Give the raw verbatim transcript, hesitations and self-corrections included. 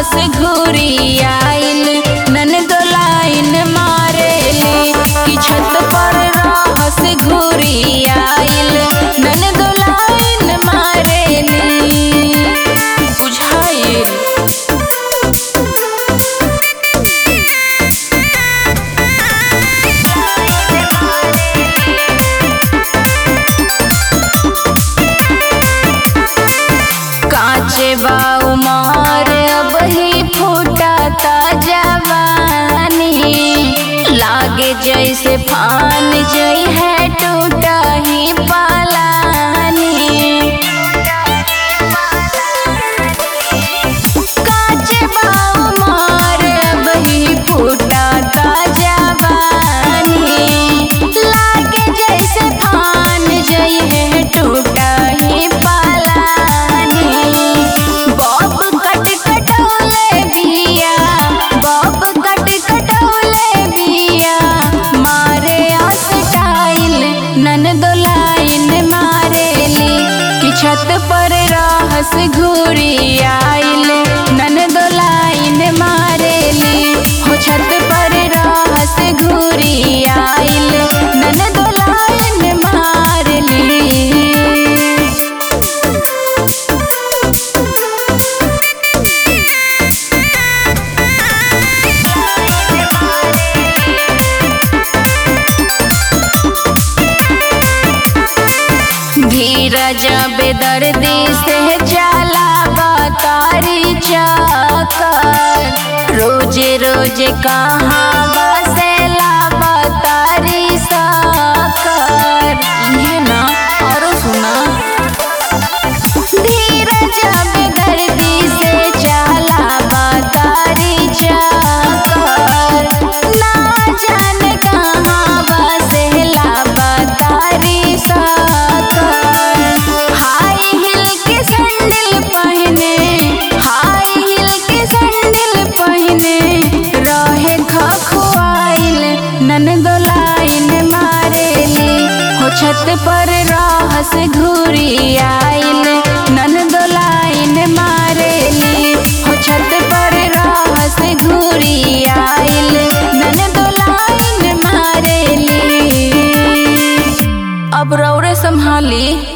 रहस घूरी आइल ननद लाइन मारेली कि छत पर रहस घूरी आइल ननद लाइन मारेली बुझाइल। काचे बा उमर अब ही फूटता जवानी लागे जैसे फान जई है टूटा ही पालानी। काचे बा उमर अब ही फूटता जवानी लागे जैसे फान जई है टूटा ही पालानी। बॉब कट कटौले बिया बॉब कट कटौले बिया मारे स्टाइल ननद लाइन मारेली कि छत पर रहस घूरी आइल ननद लाइन मारेली हो छत पर रहस घूरी आइल ननद लाइन मारेली। धीरज बेदर्दी से जाला बतारी चक्कर रोजे रोजे कहाँ बसेला बतारी सकर ये ना और सुना। धीरज बेदर्दी से जाला बतारी चक्कर ना जाने कहाँ बसेला बतारी सकर। हाई हिल के सैंडल पहने हाई हिल के सैंडल पहने रहे खखुआइल ननद लाइन मारेली हो छत पर रहस घूरी आइल ननद लाइन मारेली हो छत पर रहस घूरी आइल ननद लाइन मारेली। अब रौरे संभाली।